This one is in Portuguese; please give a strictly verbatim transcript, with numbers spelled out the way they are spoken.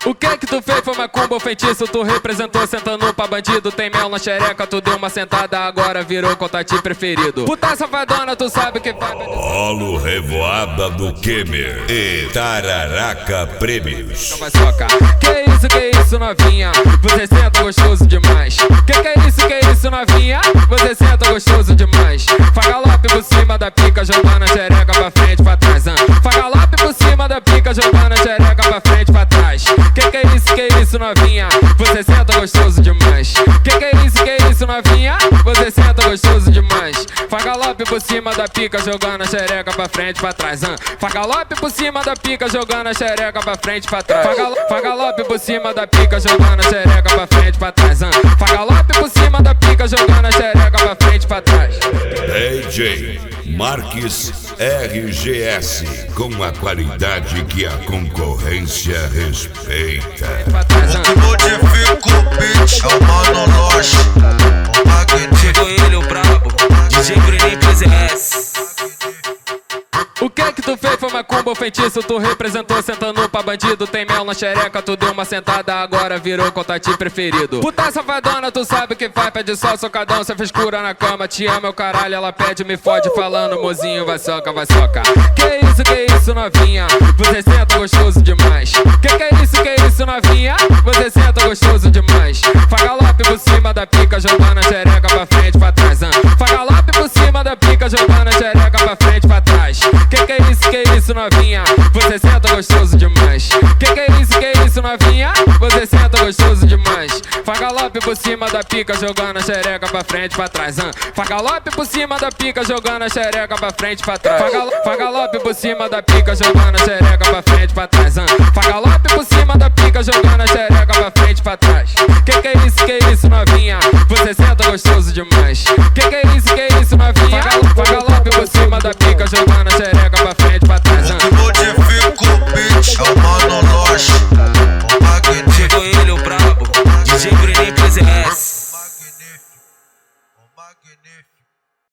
O que que tu fez foi macumba ou feitiço? Tu representou sentando pra bandido. Tem mel na xereca, tu deu uma sentada, agora virou contati preferido. Puta safadona, tu sabe que vai... Rolo Revoada do Kemer e Tararaca Prêmios. Não vai socar. Que isso, que isso, novinha? Você senta gostoso demais. Que que é isso, que é isso, novinha? Você senta gostoso demais. Fagalope por cima da pica, jogando a xereca pra frente, pra trás. Fagalope por cima da pica, jogando a xereca pra frente, pra trás. Que que é isso, que é isso, novinha? Você senta gostoso demais. Que que é isso, que é isso, novinha? Você senta gostoso demais. Fagalope por cima da pica, jogando a xereca pra frente, pra trás. Fagalope por cima da pica, jogando a xereca pra frente, pra trás. Fagalo Fagalope por cima da pica, jogando a xereca pra frente, pra trás. Fagalope por cima da pica, jogando a xereca pra frente, pra trás. D J Marques R G S, com a qualidade que a concorrência respeita. O modifico o beat, é o Mano Loche. Chegou ele, o brabo, D J Bruninho três S. O que que tu fez foi macumba ou feitiço? Tu representou sentando pra bandido. Tem mel na xereca, tu deu uma sentada, agora virou contati preferido. Puta safadona, tu sabe que faz, pede só socadão. Cê fez cura na cama, te ama, meu caralho. Ela pede, me fode, falando, mozinho, vai soca, vai soca. Que isso, que isso, novinha? Você senta gostoso demais. Que que é isso, que é isso, novinha? Você senta gostoso demais. Fagalope por cima da pica, jogando a xereca pra frente, pra trás. Fagalope por cima da pica, jogando a xereca pra frente, pra trás. Que que é isso, que é isso, novinha? Você senta gostoso demais. Que que é isso, que é isso, novinha? Você senta gostoso demais. Fagalope por cima da pica, jogando a xereca pra frente, pra trás. Fagalope por cima da pica, jogando a xereca pra frente, pra trás. Fagal Fagalope por cima da pica, jogando a xereca pra frente, pra trás. Fagalope por cima da pica, jogando a xereca pra frente, pra trás. Que que é isso, que é isso, novinha? Você senta gostoso demais. Que que é isso, que é isso, novinha? Fagalope por cima da pica, jogando a xereca pra frente, pra trás. O modifico o beat, é o Mano Loche. Chegou ele, o brabo, D J Bruninho três S. O magnífico.